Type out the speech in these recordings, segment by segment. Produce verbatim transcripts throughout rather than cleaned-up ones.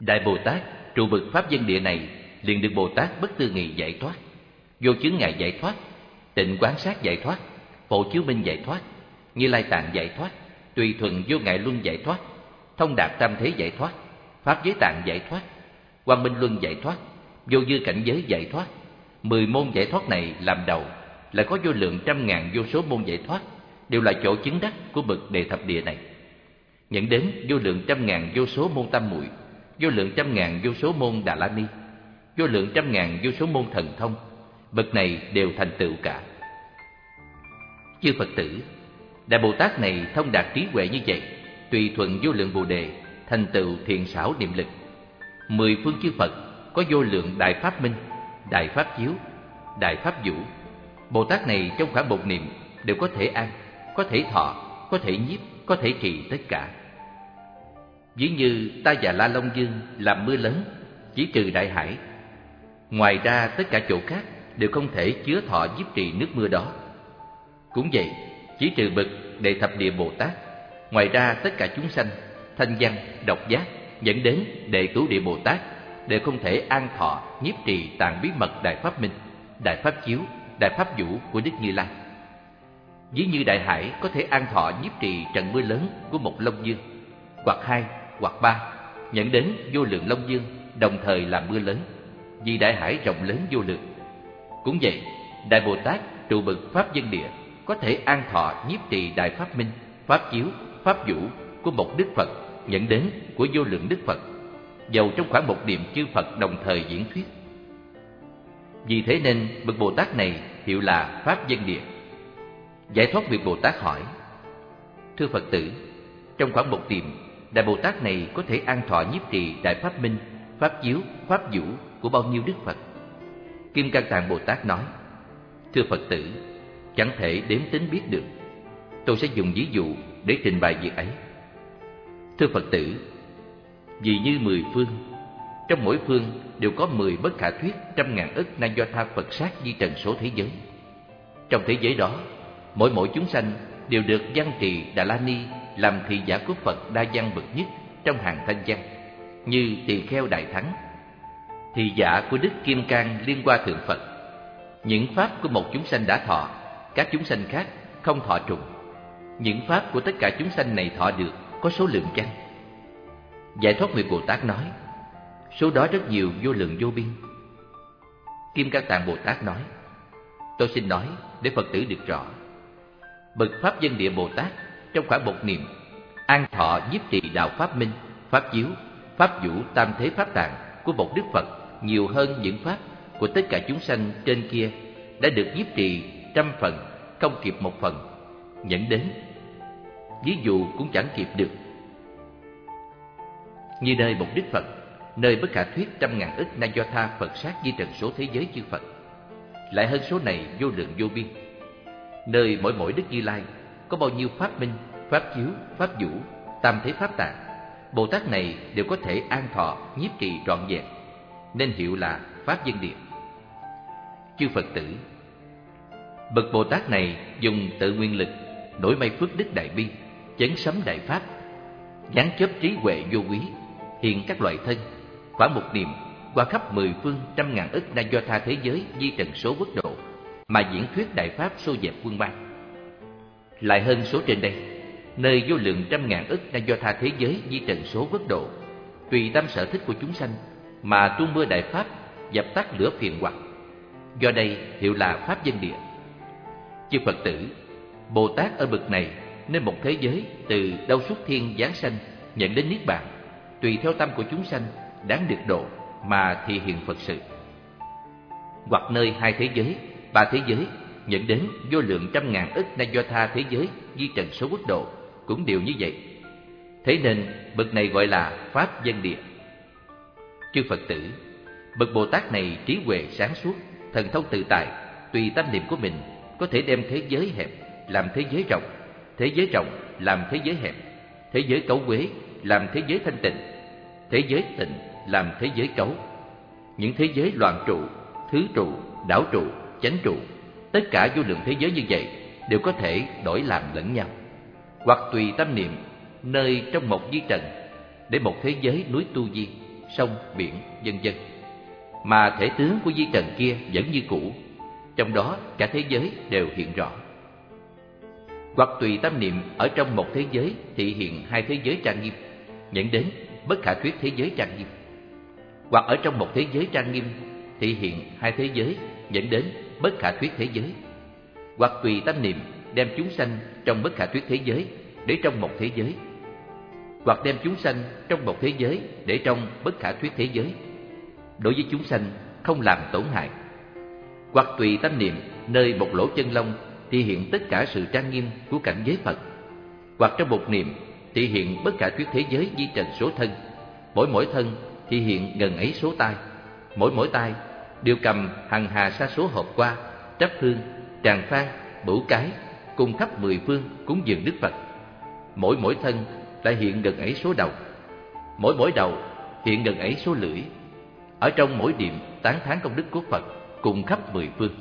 Đại Bồ Tát trụ bậc pháp dân địa này liền được Bồ Tát bất tư nghị giải thoát, vô chướng ngại giải thoát, tịnh quán sát giải thoát, phổ chiếu minh giải thoát, Như Lai tạng giải thoát, tùy thuận vô ngại luân giải thoát, thông đạt tam thế giải thoát, pháp giới tạng giải thoát, quang minh luân giải thoát, vô dư cảnh giới giải thoát. Mười môn giải thoát này làm đầu, lại có vô lượng trăm ngàn vô số môn giải thoát, đều là chỗ chứng đắc của bậc Đề Thập Địa này. Nhận đến vô lượng trăm ngàn vô số môn tam muội, vô lượng trăm ngàn vô số môn Đà La Ni, vô lượng trăm ngàn vô số môn thần thông, bậc này đều thành tựu cả. Chư Phật tử, Đại Bồ Tát này thông đạt trí huệ như vậy, tùy thuận vô lượng Bồ Đề, thành tựu thiện xảo niệm lực. Mười phương chư Phật có vô lượng đại pháp minh, đại pháp chiếu, đại pháp vũ. Bồ Tát này trong khoảng một niệm đều có thể an, có thể thọ, có thể nhiếp, có thể trì tất cả. Ví như Ta Già La Long Dương làm mưa lớn, chỉ trừ đại hải. Ngoài ra tất cả chỗ khác đều không thể chứa thọ nhiếp trì nước mưa đó. Cũng vậy, chỉ trừ bậc Đệ Thập Địa Bồ Tát, ngoài ra tất cả chúng sanh thanh văn, độc giác dẫn đến Đệ Cửu Địa Bồ Tát đều không thể an thọ nhiếp trì tạng bí mật đại pháp minh, đại pháp chiếu, đại pháp vũ của Đức Như Lai. Ví như đại hải có thể an thọ nhiếp trì trận mưa lớn của một Long Dương, hoặc hai, hoặc ba, dẫn đến vô lượng Long Dương đồng thời làm mưa lớn, vì đại hải rộng lớn vô lượng. Cũng vậy, Đại Bồ Tát trụ bậc pháp dân địa có thể an thọ nhiếp trì đại pháp minh, pháp chiếu, pháp vũ của một Đức Phật, dẫn đến của vô lượng Đức Phật, dầu trong khoảng một niệm chư Phật đồng thời diễn thuyết. Vì thế nên bậc Bồ Tát này hiệu là pháp dân địa. Giải thoát Việt Bồ Tát hỏi: Thưa Phật tử, trong khoảng một niệm, Đại Bồ Tát này có thể an thọ nhiếp trì đại pháp minh, pháp chiếu, pháp vũ của bao nhiêu Đức Phật? Kim Cang Tạng Bồ Tát nói: Thưa Phật tử, chẳng thể đếm tính biết được. Tôi sẽ dùng ví dụ để trình bày việc ấy. Thưa Phật tử, vì như mười phương, trong mỗi phương đều có mười bất khả thuyết trăm ngàn ức na do tha Phật sát di trần số thế giới. Trong thế giới đó, mỗi mỗi chúng sanh đều được văn trì Đà La Ni làm thị giả của Phật đa văn bậc nhất trong hàng thanh văn, như Tỳ Kheo Đại Thắng, thị giả của Đức Kim Cang Liên Hoa Thượng Phật. Những pháp của một chúng sanh đã thọ, các chúng sanh khác không thọ trùng. Những pháp của tất cả chúng sanh này thọ được có số lượng chăng? Giải thoát Nguyệt Bồ Tát nói: Số đó rất nhiều, vô lượng vô biên. Kim Cang Tạng Bồ Tát nói: Tôi xin nói để Phật tử được rõ. Bậc pháp dân địa Bồ Tát trong khoảng một niệm an thọ nhiếp trì đạo pháp minh, pháp chiếu, pháp vũ tam thế pháp tạng của một Đức Phật nhiều hơn những pháp của tất cả chúng sanh trên kia đã được nhiếp trì trăm phần, không kịp một phần, dẫn đến ví dụ cũng chẳng kịp được. Như nơi một Đức Phật, nơi bất khả thuyết trăm ngàn ức na do tha Phật sát di trần số thế giới chư Phật, lại hơn số này vô lượng vô biên. Nơi mỗi mỗi Đức Như Lai có bao nhiêu pháp minh, pháp chiếu, pháp vũ, tam thế pháp tạng, Bồ Tát này đều có thể an thọ nhiếp trì trọn vẹn, nên hiệu là pháp dân địa. Chư Phật tử, bậc Bồ Tát này dùng tự nguyên lực đổi may phước đức đại bi, chấn sấm đại pháp, giáng chớp trí huệ vô quý, hiện các loại thân, khoảng một niệm qua khắp mười phương trăm ngàn ức na do tha thế giới di trần số quốc độ mà diễn thuyết đại pháp xô dẹp quân bang. Lại hơn số trên đây, nơi vô lượng trăm ngàn ức na do tha thế giới di trần số quốc độ, tùy tâm sở thích của chúng sanh mà tuôn mưa đại pháp, dập tắt lửa phiền hoặc. Do đây hiệu là pháp dân địa. Chư Phật tử, Bồ Tát ở bậc này nên một thế giới từ đâu xuất thiên giáng sanh nhận đến niết bàn, tùy theo tâm của chúng sanh đáng được độ mà thị hiện Phật sự. Hoặc nơi hai thế giới, ba thế giới nhận đến vô lượng trăm ngàn ức na do tha thế giới di trần số quốc độ cũng đều như vậy. Thế nên bậc này gọi là pháp dân địa. Chư Phật tử, bậc Bồ Tát này trí huệ sáng suốt, thần thông tự tại, tùy tâm niệm của mình có thể đem thế giới hẹp làm thế giới rộng, thế giới rộng làm thế giới hẹp, thế giới cấu uế làm thế giới thanh tịnh, thế giới tịnh làm thế giới cấu. Những thế giới loạn trụ, thứ trụ, đảo trụ, chánh trụ, tất cả vô lượng thế giới như vậy đều có thể đổi làm lẫn nhau, hoặc tùy tâm niệm nơi trong một di trần để một thế giới núi Tu Di, sông, biển, vân vân. Mà thể tướng của vi trần kia vẫn như cũ, trong đó cả thế giới đều hiện rõ. Hoặc tùy tâm niệm ở trong một thế giới thị hiện hai thế giới trang nghiêm, dẫn đến bất khả thuyết thế giới trang nghiêm. Hoặc ở trong một thế giới trang nghiêm thị hiện hai thế giới, dẫn đến bất khả thuyết thế giới. Hoặc tùy tâm niệm đem chúng sanh trong bất khả thuyết thế giới để trong một thế giới. Hoặc đem chúng sanh trong một thế giới để trong bất khả thuyết thế giới. Đối với chúng sanh không làm tổn hại. Hoặc tùy tâm niệm nơi một lỗ chân lông thì hiện tất cả sự trang nghiêm của cảnh giới Phật. Hoặc trong một niệm thì hiện bất khả thuyết thế giới vi trần số thân. Mỗi mỗi thân thì hiện gần ấy số tai. Mỗi mỗi tai đều cầm hằng hà sa số hộp qua, trắp hương, tràng phan, bửu cái, cùng khắp mười phương cúng dường Đức Phật. Mỗi mỗi thân lại hiện gần ấy số đầu. Mỗi mỗi đầu hiện gần ấy số lưỡi. Ở trong mỗi niệm tán thán công đức của Phật cùng khắp mười phương.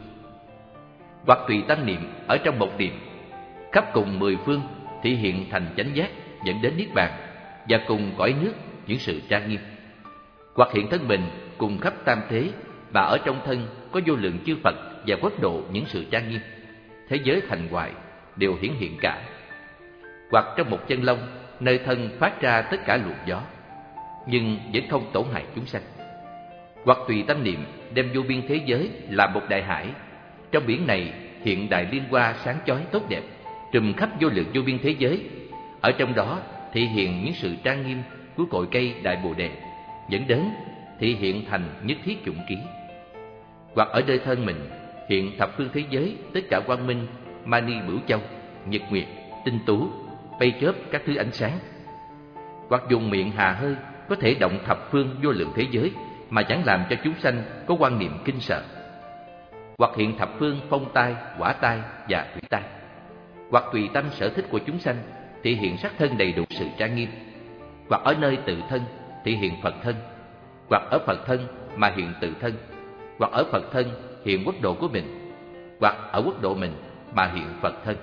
Hoặc tùy tâm niệm ở trong một niệm khắp cùng mười phương thị hiện thành chánh giác, dẫn đến niết bàn và cùng cõi nước những sự trang nghiêm. Hoặc hiện thân mình cùng khắp tam thế, mà ở trong thân có vô lượng chư Phật và quốc độ những sự trang nghiêm, thế giới thành hoại đều hiển hiện cả. Hoặc trong một chân lông nơi thân phát ra tất cả luồng gió, nhưng vẫn không tổn hại chúng sanh. Hoặc tùy tâm niệm đem vô biên thế giới làm một đại hải, trong biển này hiện đại liên hoa sáng chói tốt đẹp, trùm khắp vô lượng vô biên thế giới. Ở trong đó thị hiện những sự trang nghiêm của cội cây đại bồ đề, dẫn đến thị hiện thành nhất thiết chủng trí. Hoặc ở nơi thân mình hiện thập phương thế giới tất cả quang minh, mani bửu châu, nhật nguyệt, tinh tú, bay chớp các thứ ánh sáng. Hoặc dùng miệng hà hơi có thể động thập phương vô lượng thế giới mà chẳng làm cho chúng sanh có quan niệm kinh sợ. Hoặc hiện thập phương phong tai, hỏa tai và thủy tai. Hoặc tùy tâm sở thích của chúng sanh thì hiện sắc thân đầy đủ sự trang nghiêm. Hoặc ở nơi tự thân thì hiện Phật thân. Hoặc ở Phật thân mà hiện tự thân. Hoặc ở Phật thân hiện quốc độ của mình. Hoặc ở quốc độ mình mà hiện Phật thân.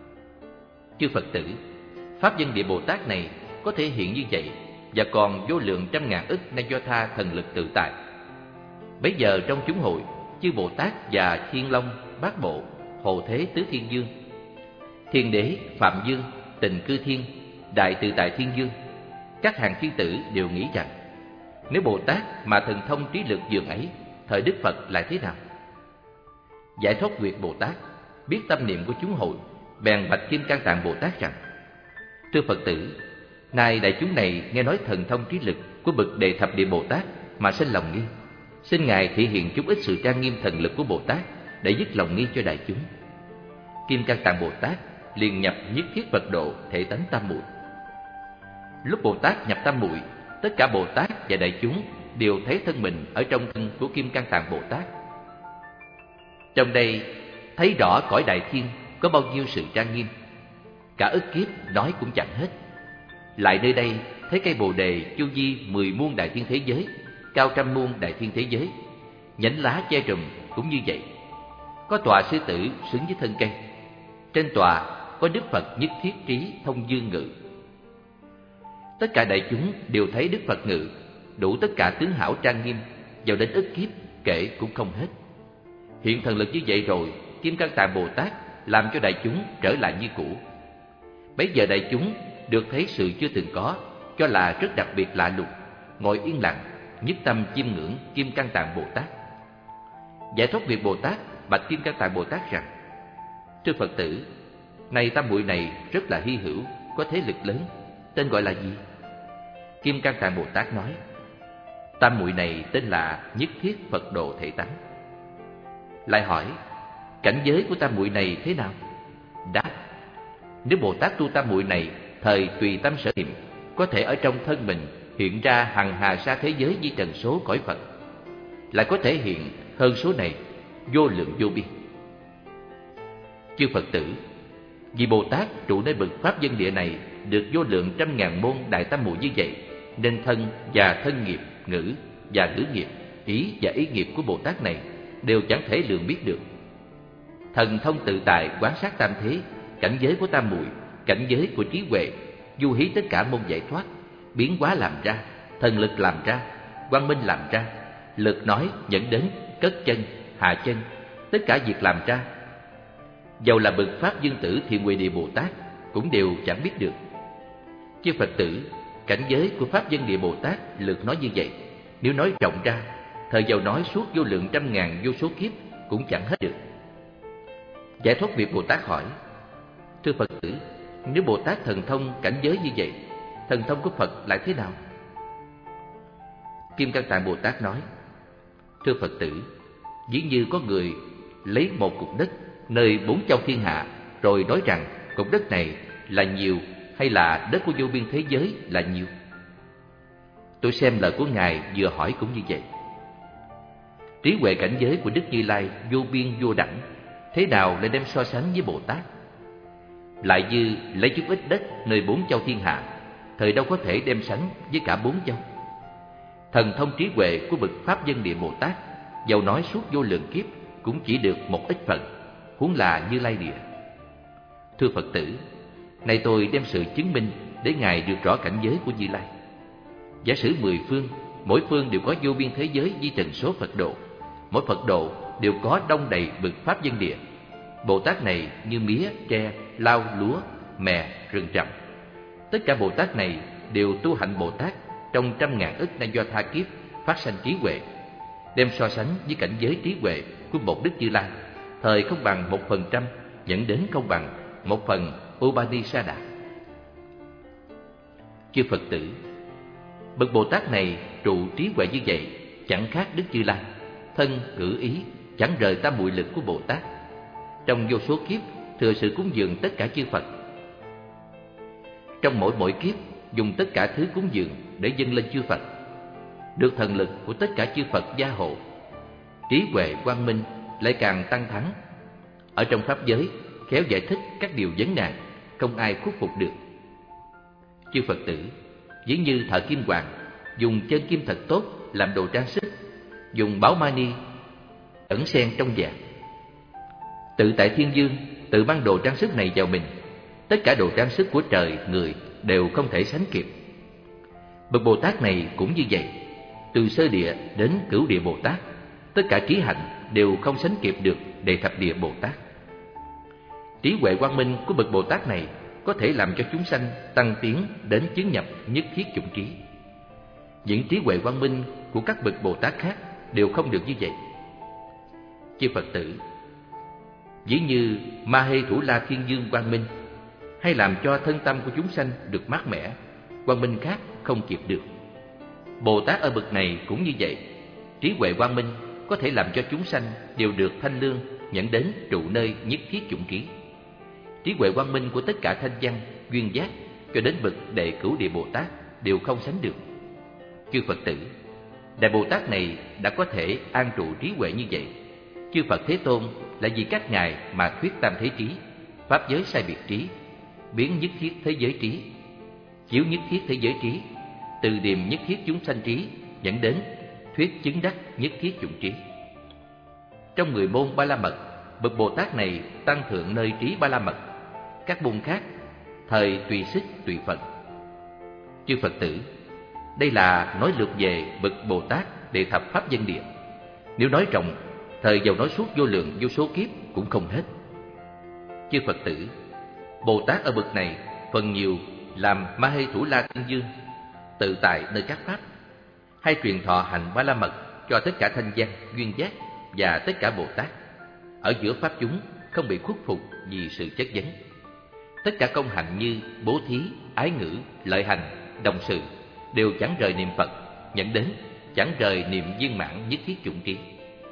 Chư Phật tử, Pháp Dân Địa Bồ Tát này có thể hiện như vậy, và còn vô lượng trăm ngàn ức na do tha thần lực tự tại. Bấy giờ trong chúng hội, chư Bồ Tát và Thiên Long, Bát Bộ, Hồ Thế Tứ Thiên Dương, Thiên Đế, Phạm Dương, Tình Cư Thiên, Đại Tự Tại Thiên Dương, các hàng thiên tử đều nghĩ rằng nếu Bồ Tát mà thần thông trí lực dường ấy, thời Đức Phật lại thế nào? Giải Thoát Nguyệt Bồ Tát biết tâm niệm của chúng hội, bèn bạch Kim Cang Tạng Bồ Tát rằng: Thưa Phật tử, nay đại chúng này nghe nói thần thông trí lực của bậc Đề Thập Địa Bồ Tát mà sinh lòng nghi, xin Ngài thị hiện chút ít sự trang nghiêm thần lực của Bồ Tát để dứt lòng nghi cho đại chúng. Kim Cang Tạng Bồ Tát liền nhập nhất thiết Phật độ thể tánh tam muội. Lúc Bồ Tát nhập tam muội, tất cả Bồ Tát và đại chúng đều thấy thân mình ở trong thân của Kim Cang Tạng Bồ Tát. Trong đây thấy rõ cõi đại thiên có bao nhiêu sự trang nghiêm, cả ức kiếp nói cũng chẳng hết. Lại nơi đây thấy cây bồ đề chu vi mười muôn đại thiên thế giới, cao trăm muôn đại thiên thế giới, nhánh lá che trùm cũng như vậy. Có tòa sư tử xứng với thân cây, trên tòa có Đức Phật nhất thiết trí thông dương ngự. Tất cả đại chúng đều thấy Đức Phật ngự, đủ tất cả tướng hảo trang nghiêm, vào đến ức kiếp kể cũng không hết. Hiện thần lực như vậy rồi, Kim Cang Tạng Bồ Tát làm cho đại chúng trở lại như cũ. Bấy giờ đại chúng được thấy sự chưa từng có, cho là rất đặc biệt lạ lùng, ngồi yên lặng, nhất tâm chiêm ngưỡng Kim Cang Tạng Bồ Tát. Giải Thoát Nguyệt Bồ Tát bạch Kim Cang Tạng Bồ Tát rằng: Thưa Phật tử, này tam muội này rất là hy hữu, có thế lực lớn, tên gọi là gì? Kim Cang Tạng Bồ Tát nói: Tam muội này tên là Nhất Thiết Phật Độ Thể Tánh. Lại hỏi: cảnh giới của tam muội này thế nào? Đáp: nếu Bồ Tát tu tam muội này thời tùy tâm sở niệm, có thể ở trong thân mình hiện ra hằng hà sa thế giới di trần số cõi Phật, lại có thể hiện hơn số này vô lượng vô biên. Chư Phật tử, vì Bồ Tát trụ nơi bậc Pháp Dân Địa này được vô lượng trăm ngàn môn đại tam muội như vậy, nên thân và thân nghiệp, ngữ và ngữ nghiệp, ý và ý nghiệp của Bồ Tát này đều chẳng thể lường biết được. Thần thông tự tại quán sát tam thế, cảnh giới của tam muội, cảnh giới của trí huệ, du hí tất cả môn giải thoát, biến hóa làm ra, thần lực làm ra, quang minh làm ra, lực nói dẫn đến cất chân, hạ chân, tất cả việc làm ra. Dầu là bậc Pháp Dương Tử Thiện Huệ Địa Bồ Tát cũng đều chẳng biết được. Chư Phật tử, cảnh giới của Pháp Dân Địa Bồ Tát lực nói như vậy, nếu nói rộng ra, thời giàu nói suốt vô lượng trăm ngàn vô số kiếp cũng chẳng hết được. Giải thoát Việt Bồ Tát hỏi: thưa Phật tử, nếu Bồ Tát thần thông cảnh giới như vậy, thần thông của Phật lại thế nào? Kim Cang Tạng Bồ Tát nói: thưa Phật tử, ví như có người lấy một cục đất nơi bốn châu thiên hạ, rồi nói rằng cục đất này là nhiều hay là đất của vô biên thế giới là nhiều. Tôi xem lời của Ngài vừa hỏi cũng như vậy. Trí huệ cảnh giới của Đức Như Lai vô biên vô đẳng, thế nào lại đem so sánh với Bồ Tát? Lại như lấy chút ít đất nơi bốn châu thiên hạ, thời đâu có thể đem sánh với cả bốn châu. Thần thông trí huệ của bậc Pháp Dân Địa Bồ Tát, dầu nói suốt vô lượng kiếp cũng chỉ được một ít phần, huống là Như Lai Địa. Thưa Phật tử, nay tôi đem sự chứng minh để Ngài được rõ cảnh giới của Như Lai. Giả sử mười phương, mỗi phương đều có vô biên thế giới di trần số Phật độ, mỗi Phật độ đều có đông đầy bậc Pháp Dân Địa. Bồ Tát này như mía, tre, lau, lúa, mè, rừng trầm. Tất cả Bồ Tát này đều tu hạnh Bồ Tát trong trăm ngàn ức na do tha kiếp phát sanh trí huệ. Đem so sánh với cảnh giới trí huệ của một Đức Như Lai, thời không bằng một phần trăm, dẫn đến không bằng một phần Upanisada. Chư Phật tử, bậc Bồ Tát này trụ trí huệ như vậy, chẳng khác Đức Như Lai, thân cử ý chẳng rời tam muội lực của Bồ Tát. Trong vô số kiếp thừa sự cúng dường tất cả chư Phật. Trong mỗi mỗi kiếp dùng tất cả thứ cúng dường để dâng lên chư Phật, được thần lực của tất cả chư Phật gia hộ, trí huệ quang minh lại càng tăng thắng. Ở trong pháp giới khéo giải thích các điều vấn nạn, không ai khuất phục được. Chư Phật tử, ví như thợ kim hoàng dùng chân kim thật tốt làm đồ trang sức, dùng báu mani ẩn sen trong vàng, tự tại thiên dương tự mang đồ trang sức này vào mình, tất cả đồ trang sức của trời người đều không thể sánh kịp. Bậc Bồ Tát này cũng như vậy, từ sơ địa đến cửu địa Bồ Tát, tất cả trí hạnh đều không sánh kịp được đệ thập địa Bồ Tát. Trí huệ quang minh của bậc Bồ Tát này có thể làm cho chúng sanh tăng tiến đến chứng nhập nhất thiết chủng trí. Những trí huệ quang minh của các bậc Bồ Tát khác đều không được như vậy. Chư Phật tử, ví như Ma Hê Thủ La Thiên Dương quang minh, hay làm cho thân tâm của chúng sanh được mát mẻ, quang minh khác không kịp được. Bồ Tát ở bậc này cũng như vậy, trí huệ quang minh có thể làm cho chúng sanh đều được thanh lương, nhận đến trụ nơi nhất thiết chủng trí. Trí huệ quang minh của tất cả thanh văn, duyên giác cho đến bậc đệ cửu địa Bồ Tát đều không sánh được. Chư Phật tử, Đại Bồ Tát này đã có thể an trụ trí huệ như vậy. Chư Phật Thế Tôn là vì các ngài mà thuyết tam thế trí, pháp giới sai biệt trí, biến nhất thiết thế giới trí, chiếu nhất thiết thế giới trí, từ điềm nhất thiết chúng sanh trí, dẫn đến thuyết chứng đắc nhất thiết chủng trí. Trong mười môn Ba La Mật, bậc Bồ Tát này tăng thượng nơi trí Ba La Mật. Các môn khác thời tùy sức tùy phận. Chư Phật tử, đây là nói lược về bậc Bồ Tát đệ thập pháp dân địa. Nếu nói rộng, thời giàu nói suốt vô lượng vô số kiếp cũng không hết. Chư Phật tử, Bồ Tát ở bậc này phần nhiều làm Ma Hê Thủ La Thiên Dương, tự tại nơi các pháp, hay truyền thọ hành Ba La Mật cho tất cả thanh văn, duyên giác và tất cả Bồ Tát. Ở giữa pháp chúng không bị khuất phục vì sự chất vấn. Tất cả công hạnh như bố thí, ái ngữ, lợi hành, đồng sự đều chẳng rời niệm Phật, dẫn đến chẳng rời niệm viên mãn nhất thiết chủng trí.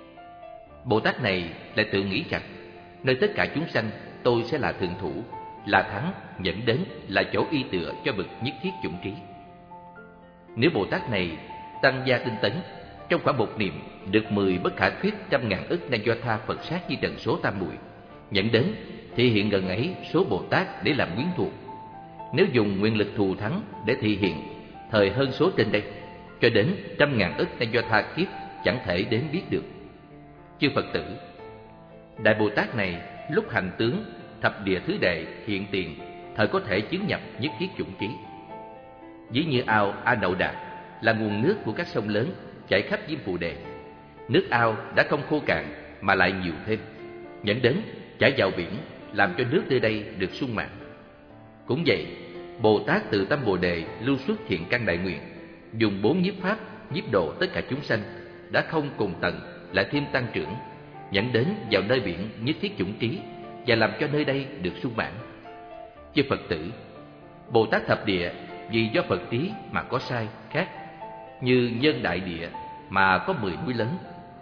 Bồ Tát này lại tự nghĩ rằng nơi tất cả chúng sanh tôi sẽ là thượng thủ, là thắng, dẫn đến là chỗ y tựa cho bậc nhất thiết chủng trí. Nếu Bồ Tát này tăng gia tinh tấn, trong khoảng một niệm được mười bất khả thuyết trăm ngàn ức na do tha Phật sát di trần số tam muội, dẫn đến thị hiện gần ấy số Bồ Tát để làm quyến thuộc. Nếu dùng nguyện lực thù thắng để thị hiện, thời hơn số trên đây, cho đến trăm ngàn ức na do tha kiếp chẳng thể đến biết được. Chư Phật tử, Đại Bồ Tát này lúc hành tướng thập địa thứ đệ hiện tiền, thời có thể chứng nhập nhất thiết chủng trí. Ví như ao A Nậu Đạt là nguồn nước của các sông lớn, chảy khắp diêm phù đề. Nước ao đã không khô cạn mà lại nhiều thêm, dẫn đến chảy vào biển, làm cho nước nơi đây được sung mãn. Cũng vậy, Bồ Tát từ tâm Bồ đề lưu xuất thiện căn đại nguyện, dùng bốn nhiếp pháp nhiếp độ tất cả chúng sanh, đã không cùng tận lại thêm tăng trưởng, dẫn đến vào nơi biển nhất thiết chủng trí và làm cho nơi đây được sung mãn. Chư Phật tử, Bồ Tát thập địa vì do Phật trí mà có sai khác, như Nhân Đại Địa mà có mười núi lớn,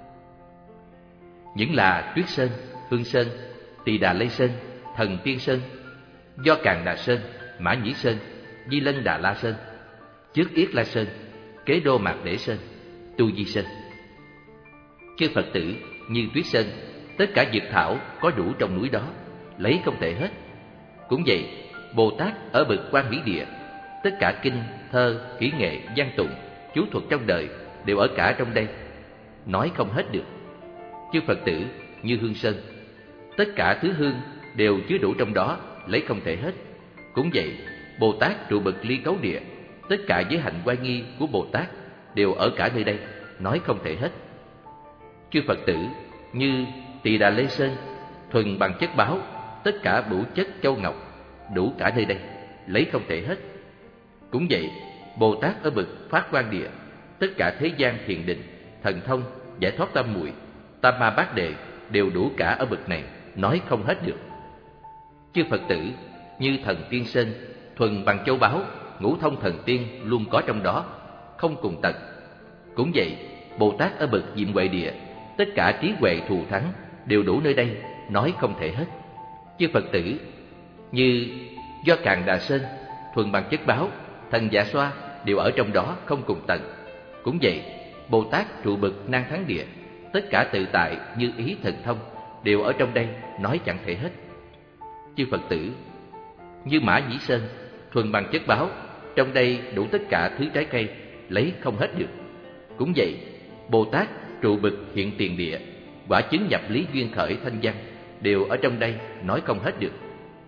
những là Tuyết Sơn, Hương Sơn, Tỳ Đà Lê Sơn, Thần Tiên Sơn, Do Càn Đà Sơn, Mã Nhĩ Sơn, Di Lân Đà La Sơn, Trước Yết La Sơn, Kế Đô Mạc Đễ Sơn, Tu Di Sơn. Chư Phật tử, như Tuyết Sơn, tất cả dược thảo có đủ trong núi đó, lấy không thể hết. Cũng vậy, Bồ Tát ở bậc Quan Mỹ Địa, tất cả kinh, thơ, kỹ nghệ, văn tụng, chú thuật trong đời đều ở cả trong đây, nói không hết được. Chư Phật tử, như Hương Sơn, tất cả thứ hương đều chứa đủ trong đó, lấy không thể hết. Cũng vậy, Bồ Tát trụ bậc Ly Cấu Địa, tất cả giới hạnh oai nghi của Bồ Tát đều ở cả nơi đây, nói không thể hết. Chư Phật tử, như Tỳ Đà Lê Sơn, thuần bằng chất báo, tất cả bửu chất châu ngọc, đủ cả nơi đây, lấy không thể hết. Cũng vậy, Bồ Tát ở bậc Phát Quan Địa, tất cả thế gian thiền định, thần thông, giải thoát tam muội, tam ma bát đề đều đủ cả ở bậc này, nói không hết được. Chư Phật tử, như Thần Tiên Sơn, thuần bằng châu báu, ngũ thông thần tiên luôn có trong đó, không cùng tận. Cũng vậy, Bồ Tát ở bậc Diệm Huệ Địa, tất cả trí huệ thù thắng đều đủ nơi đây, nói không thể hết. Chư Phật tử, như Do Càn Đà Sơn, thuần bằng chất báo, thần Dạ Xoa đều ở trong đó, không cùng tận. Cũng vậy, Bồ Tát trụ bậc Nan Thắng Địa, tất cả tự tại như ý thần thông đều ở trong đây, nói chẳng thể hết. Chư Phật tử, như Mã Nhĩ Sơn, thuần bằng chất báo, trong đây đủ tất cả thứ trái cây, lấy không hết được. Cũng vậy, Bồ Tát trụ bậc Hiện Tiền Địa, quả chứng nhập lý duyên khởi thanh văn đều ở trong đây, nói không hết được.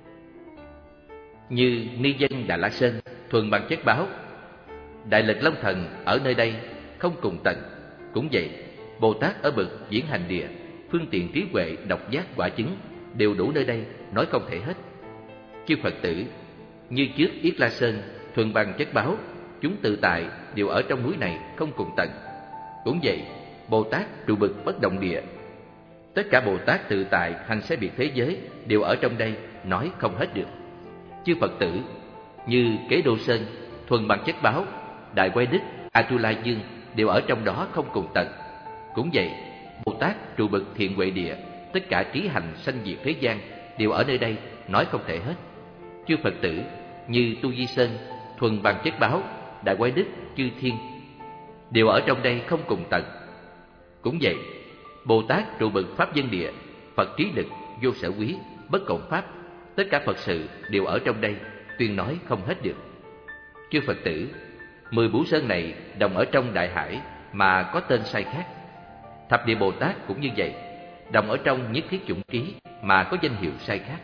Như Ni Dân Đà La Sơn, thuần bằng chất báo, Đại Lực Long Thần ở nơi đây, không cùng tận. Cũng vậy, Bồ Tát ở bậc Diễn Hành Địa, phương tiện trí huệ độc giác quả chứng đều đủ nơi đây, nói không thể hết. Chư Phật tử, như Trước Yết La Sơn, thuần bằng chất báo, chúng tự tại đều ở trong núi này, không cùng tận. Cũng vậy, Bồ Tát trụ bậc Bất Động Địa, tất cả Bồ Tát tự tại hành sai biệt thế giới đều ở trong đây, nói không hết được. Chư Phật tử, như Kế Đô Sơn, thuần bằng chất báo, Đại Quay Đích, Atula Dương đều ở trong đó, không cùng tận. Cũng vậy, Bồ Tát trụ bậc Thiện Huệ Địa, tất cả trí hành sanh diệt thế gian đều ở nơi đây, nói không thể hết. Chư Phật tử, như Tu Di Sơn, thuần bằng chất báo, Đại Quay Đích, Chư Thiên đều ở trong đây, không cùng tận. Cũng vậy, Bồ Tát trụ bậc Pháp Dân Địa, Phật trí lực, vô sở quý, bất cộng pháp, tất cả Phật sự đều ở trong đây, tuyên nói không hết được. Chư Phật tử, mười Bửu Sơn này đồng ở trong Đại Hải mà có tên sai khác. Thập Địa Bồ Tát cũng như vậy, đồng ở trong Nhất Thiết Chủng Trí mà có danh hiệu sai khác.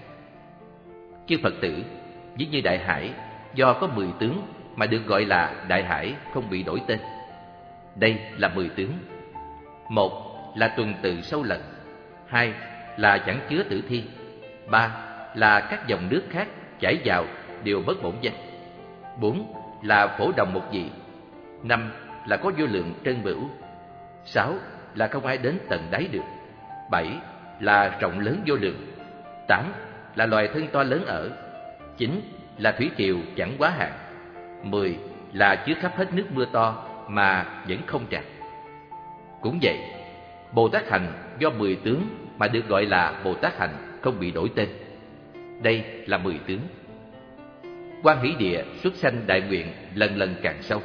Chư Phật tử, ví như Đại Hải do có mười tướng mà được gọi là Đại Hải, không bị đổi tên. Đây là mười tướng. Một là tuần tự sâu lần, hai là chẳng chứa tử thi, ba là các dòng nước khác chảy vào đều bất bổn danh, bốn là phổ đồng một vị, năm là có vô lượng trân bửu, sáu là không ai đến tận đáy được, bảy là rộng lớn vô lượng, tám là loài thân to lớn ở, chín là thủy triều chẳng quá hạn, mười là chứa khắp hết nước mưa to mà vẫn không tràn. Cũng vậy, Bồ Tát hành do mười tướng mà được gọi là Bồ Tát hành, không bị đổi tên. Đây là mười tướng. Quan Hỷ Địa xuất sanh đại nguyện lần lần càng sâu.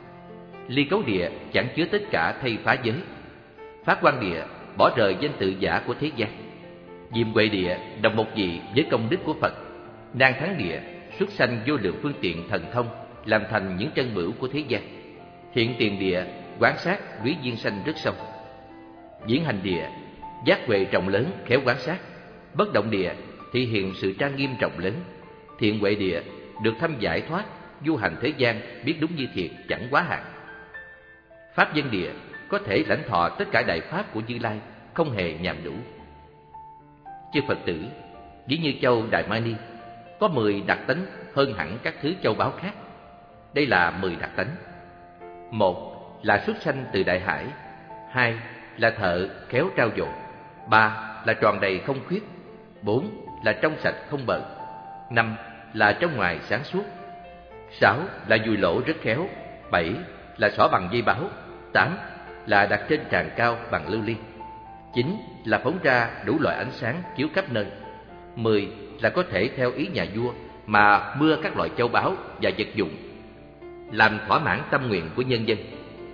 Ly Cấu Địa chẳng chứa tất cả thay phá giới. Phát Quan Địa bỏ rời danh tự giả của thế gian. Diệm Huệ Địa đồng một vị với công đức của Phật. Nan Thắng Địa xuất sanh vô lượng phương tiện thần thông, làm thành những chân bửu của thế gian. Hiện Tiền Địa quán sát lũy duyên sanh rất sâu. Diễn Hành Địa giác huệ rộng lớn, khéo quán sát. Bất Động Địa thị hiện sự trang nghiêm rộng lớn. Thiện Huệ Địa được thâm giải thoát, du hành thế gian biết đúng như thiệt, chẳng quá hạn. Pháp Dân Địa có thể lãnh thọ tất cả đại pháp của Như Lai, không hề nhàm đủ. Chư Phật tử, ví như châu Đại Mani có mười đặc tánh hơn hẳn các thứ châu báu khác. Đây là mười đặc tánh. Một là xuất sanh từ đại hải. Hai là thợ khéo trao dồi. Ba là tròn đầy không khuyết. Bốn là trong sạch không bợn. Năm là trong ngoài sáng suốt. Sáu là dùi lỗ rất khéo. Bảy là xỏ bằng dây báo. Tám là đặt trên tràng cao bằng lưu ly. Chín là phóng ra đủ loại ánh sáng chiếu khắp nơi. Mười là có thể theo ý nhà vua mà mưa các loại châu báu và vật dụng, làm thỏa mãn tâm nguyện của nhân dân.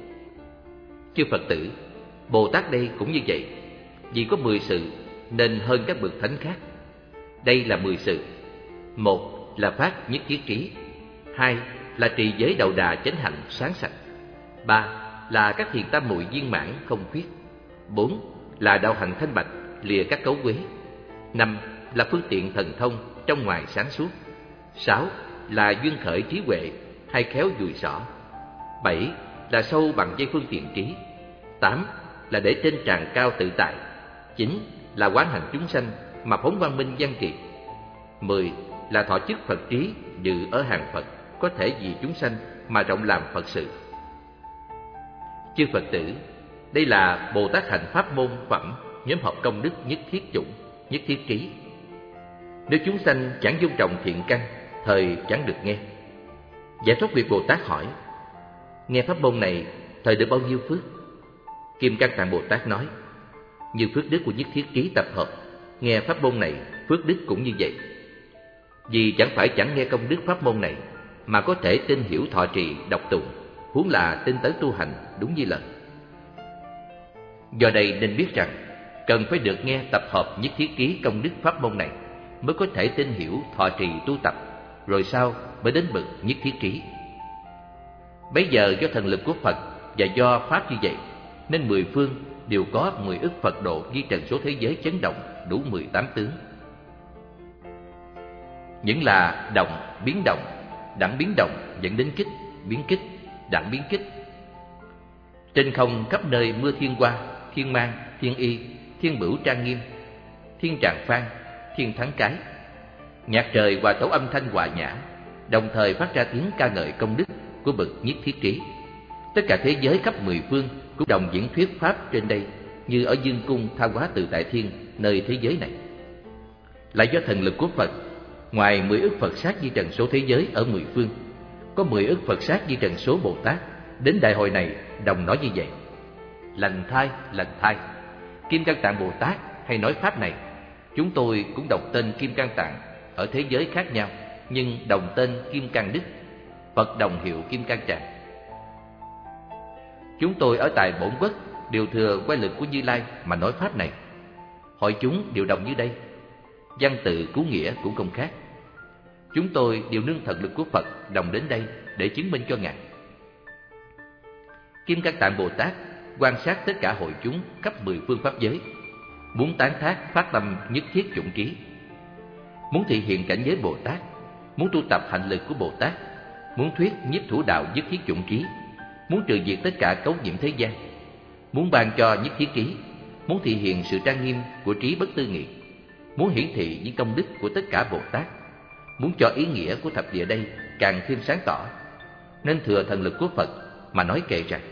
Chư Phật tử, Bồ Tát đây cũng như vậy. Vì có mười sự nên hơn các bậc thánh khác. Đây là mười sự. Một là phát nhất thiết trí. Hai là trì giới đầu đà chánh hạnh sáng sạch. Ba là các thiền tam muội viên mãn không khuyết. Bốn là đạo hạnh thanh bạch lìa các cấu uế. Năm là phương tiện thần thông trong ngoài sáng suốt. Sáu là duyên khởi trí huệ hay khéo dùi xỏ. Bảy là sâu bằng dây phương tiện trí. Tám là để trên tràng cao tự tại. Chín là quán hành chúng sanh mà phóng quang minh văn kỳ. Mười là thọ chức Phật trí dự ở hàng Phật, có thể vì chúng sanh mà rộng làm Phật sự. Chư Phật tử, đây là Bồ Tát hạnh pháp môn phẩm nhóm hợp công đức nhất thiết chủng, nhất thiết trí. Nếu chúng sanh chẳng dung trọng thiện căn, thời chẳng được nghe. Giải thoát Việt Bồ Tát hỏi: nghe pháp môn này, thời được bao nhiêu phước? Kim Cang Tạng Bồ Tát nói: như phước đức của nhất thiết trí tập hợp, nghe pháp môn này, phước đức cũng như vậy. Vì chẳng phải chẳng nghe công đức pháp môn này, mà có thể tin hiểu thọ trì đọc tụng, huống là tinh tấn tu hành đúng như lời. Do đây nên biết rằng, cần phải được nghe tập hợp nhất thiết trí công đức pháp môn này, mới có thể tin hiểu thọ trì tu tập, rồi sau mới đến bậc nhất thiết trí. Bấy giờ do thần lực của Phật và do pháp như vậy, nên mười phương đều có mười ức Phật độ di trần số thế giới chấn động đủ mười tám tướng. Những là động, biến động, đẳng biến động dẫn đến kích, biến kích, đẳng biến kích. Trên không khắp nơi mưa thiên hoa, thiên mang, thiên y, thiên bửu trang nghiêm, thiên tràng phan, thiên thắng cái. Nhạc trời hòa tấu âm thanh hòa nhã, đồng thời phát ra tiếng ca ngợi công đức của bậc nhất thiết trí. Tất cả thế giới khắp mười phương cũng đồng diễn thuyết pháp trên đây, như ở Dương cung Tha Hóa Tự Tại Thiên, nơi thế giới này. Lại do thần lực của Phật, ngoài mười ức Phật sát di trần số thế giới ở mười phương, có mười ức Phật sát di trần số Bồ Tát đến đại hội này đồng nói như vậy: lành thai, lành thai. Kim Cang Tạng Bồ Tát hay nói pháp này, chúng tôi cũng đọc tên Kim Cang Tạng ở thế giới khác nhau, nhưng đồng tên Kim Cang Đức, Phật đồng hiệu Kim Cang Tràng. Chúng tôi ở tại Bổn Quốc đều thừa quay lực của Như Lai mà nói pháp này. Hội chúng đều đồng như đây, văn tự cứu nghĩa cũng không khác. Chúng tôi đều nương thần lực của Phật đồng đến đây để chứng minh cho Ngài. Kim Cang Tạng Bồ Tát quan sát tất cả hội chúng khắp mười phương pháp giới, muốn tán thác phát tâm nhất thiết chủng trí, muốn thị hiện cảnh giới Bồ Tát, muốn tu tập hạnh lực của Bồ Tát, muốn thuyết nhiếp thủ đạo nhất thiết chủng trí, muốn trừ diệt tất cả cấu nhiễm thế gian, muốn ban cho nhất thiết trí, muốn thị hiện sự trang nghiêm của trí bất tư nghị, muốn hiển thị những công đức của tất cả Bồ Tát, muốn cho ý nghĩa của thập địa đây càng thêm sáng tỏ, nên thừa thần lực của Phật mà nói kệ rằng: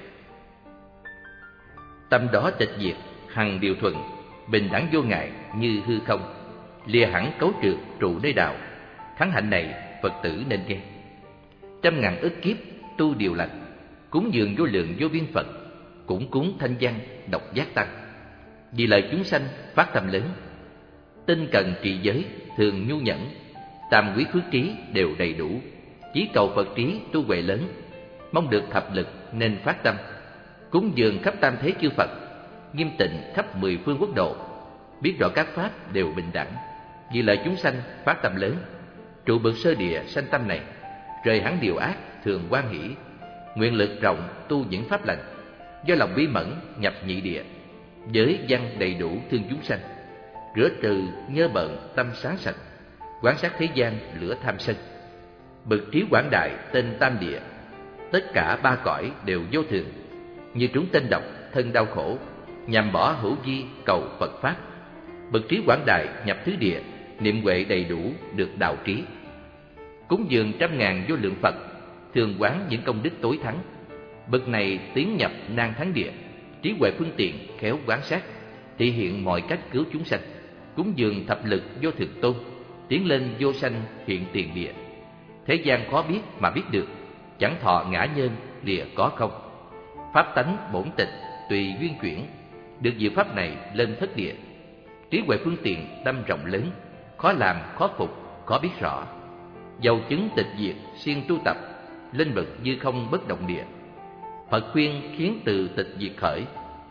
tâm đó tịch diệt, hằng điều thuận, bình đẳng vô ngại như hư không, lìa hẳn cấu trượt trụ nơi đạo. Thắng hạnh này Phật tử nên nghe. Trăm ngàn ức kiếp tu điều lành, cúng dường vô lượng vô biên Phật, cũng cúng thanh văn độc giác tăng. Vì lời chúng sanh phát tâm lớn, tinh cần trì giới thường nhu nhẫn, tam quý phước trí đều đầy đủ, chí cầu Phật trí tu huệ lớn, mong được thập lực nên phát tâm, cúng dường khắp tam thế chư Phật, nghiêm tịnh khắp mười phương quốc độ, biết rõ các pháp đều bình đẳng. Vì lời chúng sanh phát tâm lớn, trụ bậc sơ địa sanh tâm này, rời hẳn điều ác thường hoan hỷ, nguyện lực rộng tu những pháp lành, do lòng bí mẫn nhập nhị địa, giới văn đầy đủ thương chúng sanh, rửa trừ nhơ bợn tâm sáng sạch, quán sát thế gian lửa tham sân. Bậc trí quảng đại tên tam địa, tất cả ba cõi đều vô thường, như trúng tên độc thân đau khổ, nhằm bỏ hữu vi cầu Phật Pháp. Bậc trí quảng đại nhập tứ địa, niệm huệ đầy đủ được đạo trí. Cúng dường trăm ngàn vô lượng Phật, thường quán những công đức tối thắng. Bậc này tiến nhập nan thắng địa, trí huệ phương tiện khéo quán sát, thể hiện mọi cách cứu chúng sanh. Cúng dường thập lực vô thực tôn, tiến lên vô sanh hiện tiền địa. Thế gian khó biết mà biết được, chẳng thọ ngã nhân lìa có không. Pháp tánh bổn tịch tùy duyên chuyển, được diệu pháp này lên thất địa. Trí huệ phương tiện tâm rộng lớn, khó làm khó phục khó biết rõ. Dầu chứng tịch diệt siêng tu tập, lên bậc dư không bất động địa. Phật khuyên khiến từ tịch diệt khởi,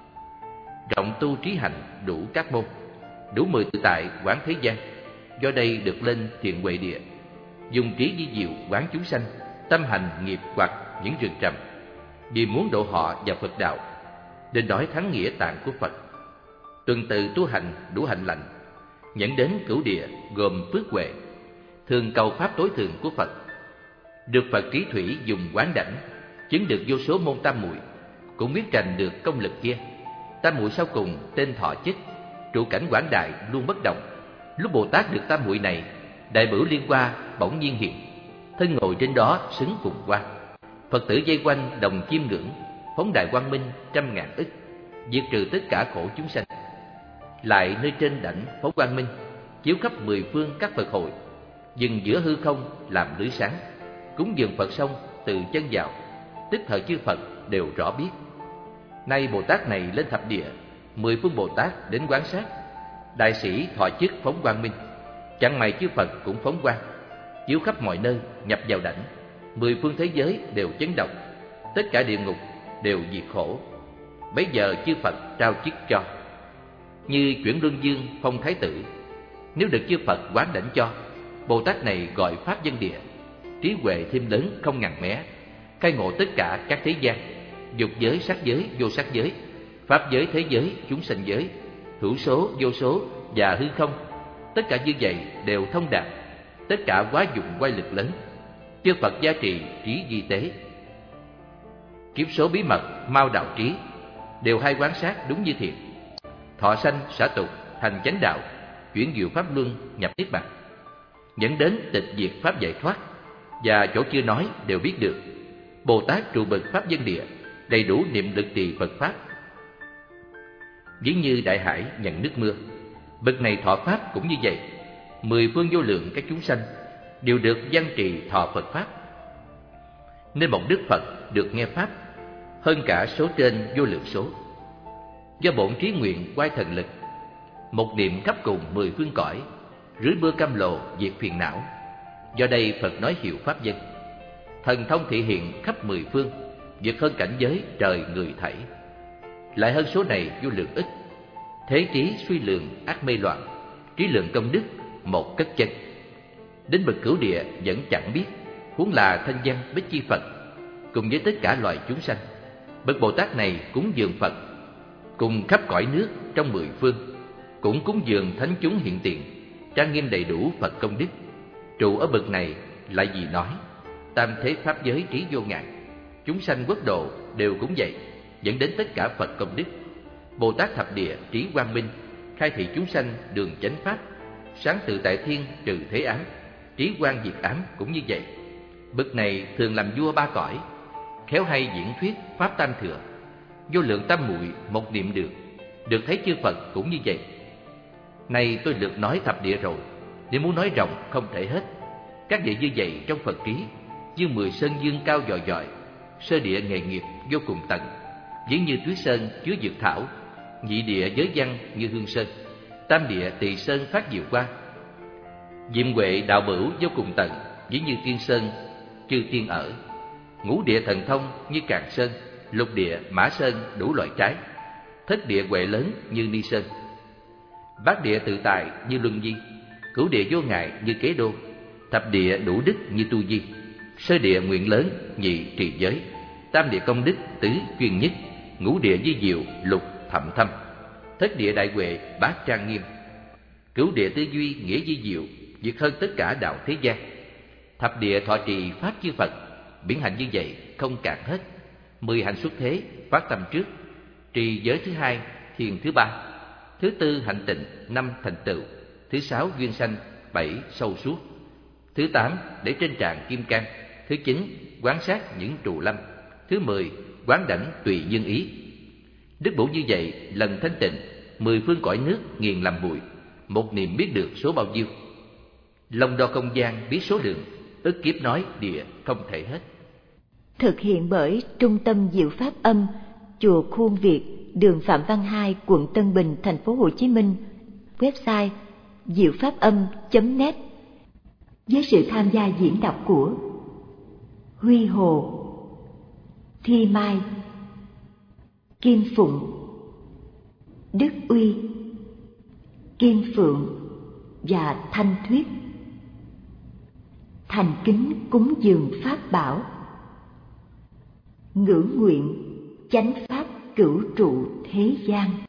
rộng tu trí hạnh đủ các môn. Đủ mười tự tại quán thế gian, do đây được lên thiện huệ địa. Dùng trí di diệu quán chúng sanh, tâm hành nghiệp hoặc những rừng trầm, vì muốn độ họ vào Phật đạo, đến đói thắng nghĩa tạng của Phật. Tuần tự tu hành đủ hạnh lành, dẫn đến cửu địa gồm phước huệ, thường cầu pháp tối thượng của Phật. Được Phật trí thủy dùng quán đảnh, chứng được vô số môn tam muội, cũng biết trành được công lực kia. Tam muội sau cùng tên thọ chức, trụ cảnh quảng đại luôn bất động. Lúc Bồ Tát được tam muội này, đại bửu liên hoa bỗng nhiên hiện, thân ngồi trên đó xứng phùng hoa. Phật tử vây quanh đồng chiêm ngưỡng, phóng đại quang minh trăm ngàn ức, diệt trừ tất cả khổ chúng sanh. Lại nơi trên đảnh phóng quang minh, chiếu khắp mười phương các Phật hội, dừng giữa hư không làm lưới sáng. Cúng dường Phật xong từ chân vào, tức thời chư Phật đều rõ biết. Nay Bồ Tát này lên thập địa, mười phương Bồ Tát đến quán sát. Đại sĩ thọ chức phóng quang minh, chẳng mày chư Phật cũng phóng quang, chiếu khắp mọi nơi nhập vào đảnh. Mười phương thế giới đều chấn động, tất cả địa ngục đều diệt khổ. Bấy giờ chư Phật trao chức cho, như chuyển luân dương phong thái tử. Nếu được chư Phật quán đảnh cho, Bồ Tát này gọi pháp dân địa, trí huệ thêm lớn không ngàn mé, khai ngộ tất cả các thế gian, dục giới, sắc giới, vô sắc giới, pháp giới, thế giới, chúng sanh giới, hữu số, vô số và hư không. Tất cả như vậy đều thông đạt, tất cả quá dụng quay lực lớn. Chư Phật gia trì trí di tế, kiếp số bí mật mau đạo trí, đều hay quán sát đúng như thiện. Thọ sanh xả tục thành chánh đạo, chuyển diệu pháp luân nhập niết bàn, dẫn đến tịch diệt pháp giải thoát. Và chỗ chưa nói đều biết được. Bồ Tát trụ bậc pháp dân địa, đầy đủ niệm lực trì Phật pháp, ví như đại hải nhận nước mưa. Bậc này thọ pháp cũng như vậy, mười phương vô lượng các chúng sanh đều được văn trì thọ Phật pháp, nên một đức Phật được nghe pháp hơn cả số trên vô lượng số. Do bổn trí nguyện quay thần lực, một niệm khắp cùng mười phương cõi, rưới bưa cam lồ diệt phiền não. Do đây Phật nói hiệu pháp dân, thần thông thị hiện khắp mười phương, vượt hơn cảnh giới trời người thảy. Lại hơn số này vô lượng ức, thế trí suy lường ác mê loạn, trí lượng công đức một cất chân. Đến bậc cửu địa vẫn chẳng biết, huống là thanh văn bích chi Phật, cùng với tất cả loài chúng sanh. Bậc Bồ Tát này cúng dường Phật, cùng khắp cõi nước trong mười phương, cũng cúng dường thánh chúng hiện tiền, trang nghiêm đầy đủ Phật công đức. Trụ ở bậc này lại gì nói, tam thế pháp giới trí vô ngại, chúng sanh quốc độ đều cũng vậy, dẫn đến tất cả Phật công đức. Bồ Tát thập địa trí quang minh, khai thị chúng sanh đường chánh pháp, sáng tự tại thiên trừ thế ám, trí quang diệt ám cũng như vậy. Bậc này thường làm vua ba cõi, khéo hay diễn thuyết pháp tam thừa, vô lượng tam muội một niệm được, được thấy chư Phật cũng như vậy. Nay tôi lược nói thập địa rồi, nếu muốn nói rộng không thể hết. Các địa như vậy trong Phật trí, như mười sơn dương cao dòi dòi, sơ địa nghề nghiệp vô cùng tận, ví như tuyết sơn chứa dược thảo, nhị địa giới văn như hương sơn, tam địa tỳ sơn phát diệu quang, diệm huệ đạo bửu vô cùng tận, ví như tiên sơn chư tiên ở, ngũ địa thần thông như Càn Sơn, lục địa Mã Sơn đủ loại trái, thất địa huệ lớn như Ni Sơn, bát địa tự tại như Luân Di, cửu địa vô ngại như Kế Đô, thập địa đủ đức như Tu Di, sơ địa nguyện lớn nhị trì giới, tam địa công đức tứ chuyên nhất, ngũ địa di diệu lục thậm thâm, thất địa đại huệ bát trang nghiêm, cửu địa tư duy nghĩa di diệu vượt hơn tất cả đạo thế gian, thập địa thọ trì pháp chư Phật, biển hạnh như vậy không cạn hết. Mười hạnh xuất thế phát tâm trước, trì giới thứ hai, thiền thứ ba. Thứ tư hạnh tịnh, năm thành tựu. Thứ sáu duyên sanh, bảy sâu suốt. Thứ tám để trên tràng kim cang. Thứ chín quán sát những trụ lâm. Thứ mười quán đảnh tùy nhân ý. Đức Bổn như vậy lần thanh tịnh, mười phương cõi nước nghiền làm bụi, một niệm biết được số bao nhiêu. Lòng đo không gian biết số lượng, ức kiếp nói địa không thể hết. Thực hiện bởi Trung tâm Diệu Pháp Âm, chùa Khuôn Việt, đường Phạm Văn Hai, quận Tân Bình, thành phố Hồ Chí Minh. Website diệu pháp âm chấm net. Với sự tham gia diễn đọc của Huy Hồ, Thi Mai, Kim Phụng, Đức Uy, Kim Phượng và Thanh Thuyết. Thành kính cúng dường pháp bảo, ngưỡng nguyện chánh pháp cửu trụ thế gian.